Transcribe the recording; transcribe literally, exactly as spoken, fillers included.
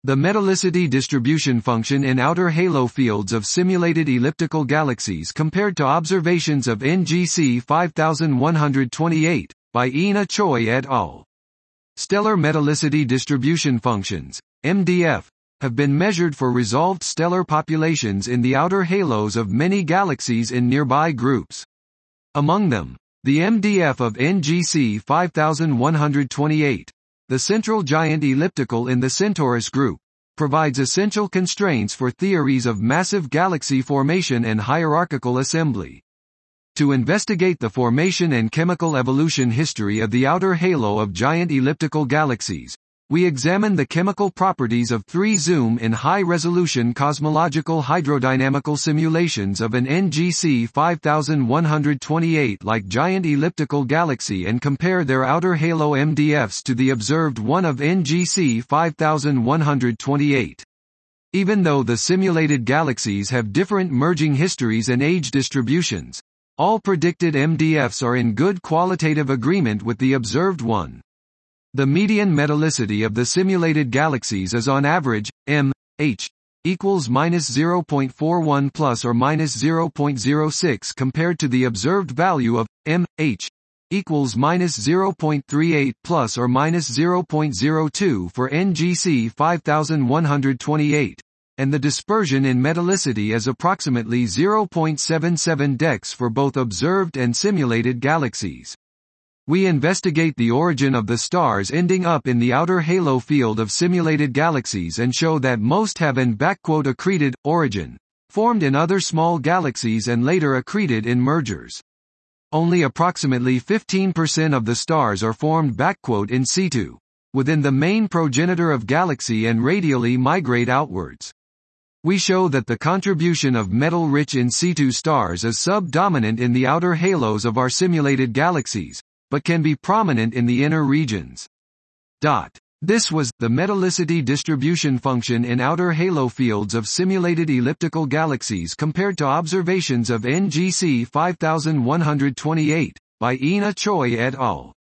The metallicity distribution function in outer halo fields of simulated elliptical galaxies compared to observations of N G C five one two eight, by Ina Choi et al. Stellar metallicity distribution functions, M D F, have been measured for resolved stellar populations in the outer halos of many galaxies in nearby groups. Among them, the M D F of N G C five one two eight, the central giant elliptical in the Centaurus group, provides essential constraints for theories of massive galaxy formation and hierarchical assembly. To investigate the formation and chemical evolution history of the outer halo of giant elliptical galaxies, we examine the chemical properties of three zoom in high-resolution cosmological hydrodynamical simulations of an N G C five one two eight-like giant elliptical galaxy and compare their outer halo M D Fs to the observed one of N G C five one two eight. Even though the simulated galaxies have different merging histories and age distributions, all predicted M D Fs are in good qualitative agreement with the observed one. The median metallicity of the simulated galaxies is on average, M, H, equals minus zero point four one plus or minus zero point zero six compared to the observed value of, M, H, equals minus zero point three eight plus or minus zero point zero two for N G C five one two eight, and the dispersion in metallicity is approximately zero point seven seven dex for both observed and simulated galaxies. We investigate the origin of the stars ending up in the outer halo field of simulated galaxies and show that most have an "accreted" origin, formed in other small galaxies and later accreted in mergers. Only approximately fifteen percent of the stars are formed "in situ", within the main progenitor of galaxy and radially migrate outwards. We show that the contribution of metal-rich in situ stars is sub-dominant in the outer halos of our simulated galaxies, but can be prominent in the inner regions. Dot. This was the metallicity distribution function in outer halo fields of simulated elliptical galaxies compared to observations of N G C five one two eight, by Ina Choi et al.